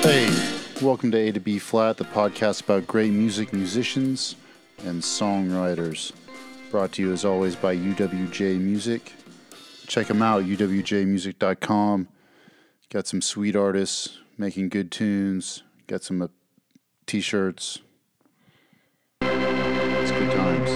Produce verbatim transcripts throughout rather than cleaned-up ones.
Hey, welcome to A to B Flat, the podcast about great music musicians and songwriters. Brought to you as always by U W J Music. Check them out, u w j music dot com. Got some sweet artists making good tunes. Got some uh, t-shirts. It's good times.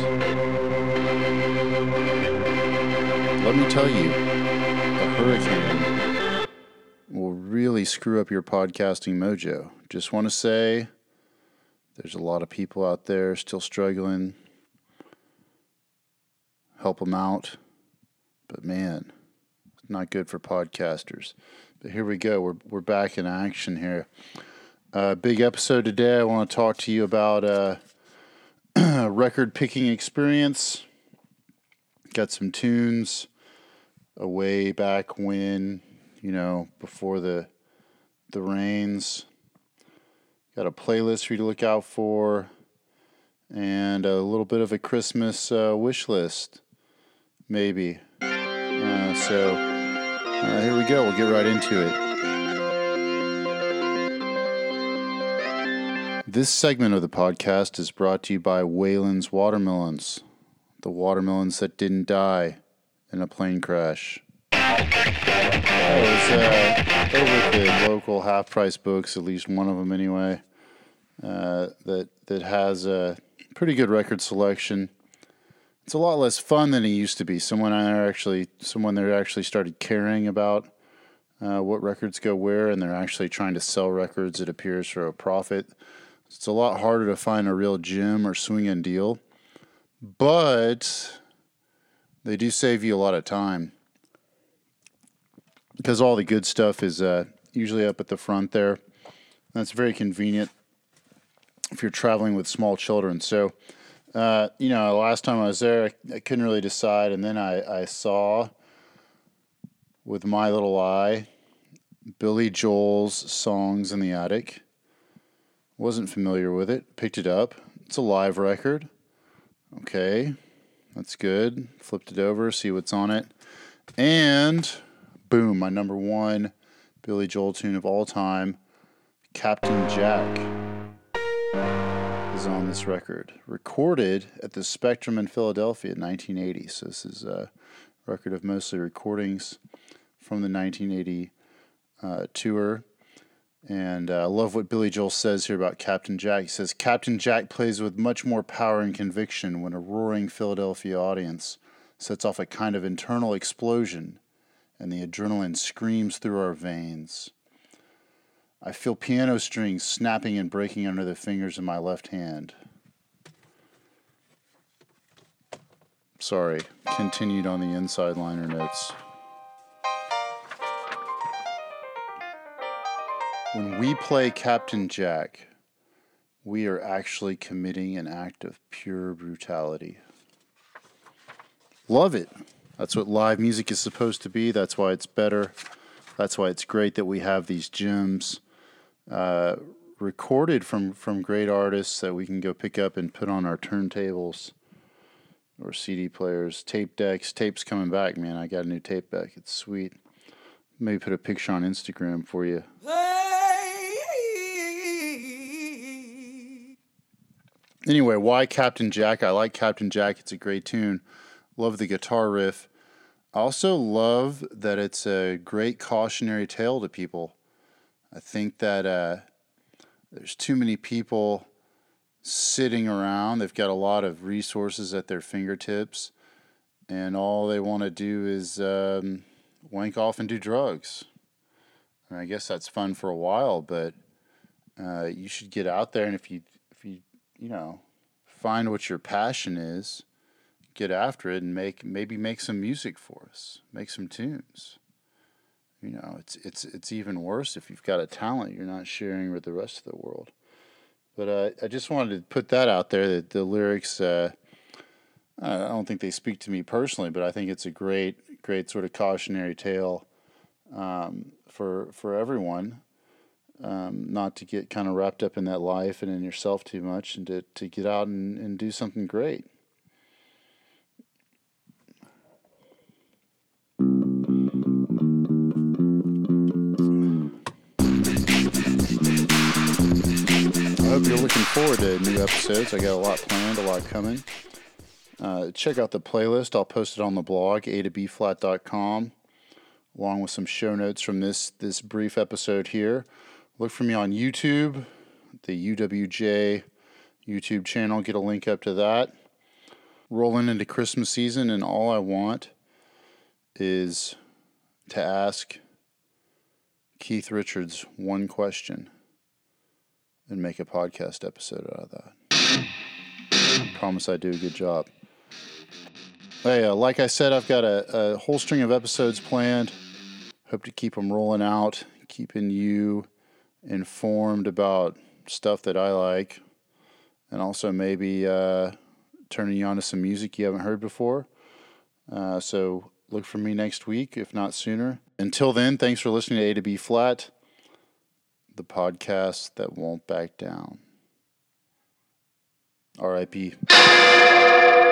Let me tell you, a hurricane will really screw up your podcasting mojo. Just want to say, there's a lot of people out there still struggling. Help them out. But man, it's not good for podcasters. But here we go. We're we're back in action here. Uh, big episode today. I want to talk to you about uh, a record picking experience. Got some tunes way back when, you know, before the the rains. Got a playlist for you to look out for, and a little bit of a Christmas uh, wish list, maybe. Uh, so uh, here we go. We'll get right into it. This segment of the podcast is brought to you by Wayland's Watermelons, the watermelons that didn't die in a plane crash. I was uh, over at the local half-price books, at least one of them anyway, uh, that that has a pretty good record selection. It's a lot less fun than it used to be. Someone I actually, someone there actually started caring about uh, what records go where, and they're actually trying to sell records, it appears, for a profit. It's a lot harder to find a real gem or swing-in deal, but they do save you a lot of time, because all the good stuff is uh, usually up at the front there. That's very convenient if you're traveling with small children. So, uh, you know, last time I was there, I, I couldn't really decide, and then I, I saw with my little eye Billy Joel's Songs in the Attic. Wasn't familiar with it. Picked it up. It's a live record. Okay, that's good. Flipped it over, see what's on it. And boom, my number one Billy Joel tune of all time, Captain Jack, is on this record. Recorded at the Spectrum in Philadelphia in nineteen eighty. So this is a record of mostly recordings from the nineteen eighty uh, tour. And uh, I love what Billy Joel says here about Captain Jack. He says, Captain Jack plays with much more power and conviction when a roaring Philadelphia audience sets off a kind of internal explosion and the adrenaline screams through our veins. I feel piano strings snapping and breaking under the fingers of my left hand. Sorry, continued on the inside liner notes. When we play Captain Jack, we are actually committing an act of pure brutality. Love it. That's what live music is supposed to be. That's why it's better. That's why it's great that we have these gems uh, recorded from, from great artists that we can go pick up and put on our turntables or C D players, tape decks. Tape's coming back, man. I got a new tape deck. It's sweet. Maybe put a picture on Instagram for you. Anyway, why Captain Jack? I like Captain Jack. It's a great tune. Love the guitar riff. I also love that it's a great cautionary tale to people. I think that uh, there's too many people sitting around. They've got a lot of resources at their fingertips, and all they want to do is um, wank off and do drugs. And I guess that's fun for a while, but uh, you should get out there, and if you, if you, you know, find what your passion is, get after it and make maybe make some music for us, make some tunes. You know, it's it's it's even worse if you've got a talent you're not sharing with the rest of the world. But uh, I just wanted to put that out there, that the lyrics, uh, I don't think they speak to me personally, but I think it's a great, great sort of cautionary tale um, for for everyone, um, not to get kind of wrapped up in that life and in yourself too much, and to, to get out and, and do something great. hope you're looking forward to new episodes. I got a lot planned, a lot coming. Uh, check out the playlist. I'll post it on the blog, a to b flat dot com, along with some show notes from this this brief episode here. Look for me on YouTube, the U W J YouTube channel. Get a link up to that. Rolling into Christmas season, and all I want is to ask Keith Richards one question and make a podcast episode out of that. I promise I do a good job. Hey, uh, like I said, I've got a, a whole string of episodes planned. Hope to keep them rolling out, keeping you informed about stuff that I like, and also maybe uh, turning you on to some music you haven't heard before. Uh, so look for me next week, if not sooner. Until then, thanks for listening to A to B Flat, the podcast that won't back down. R I P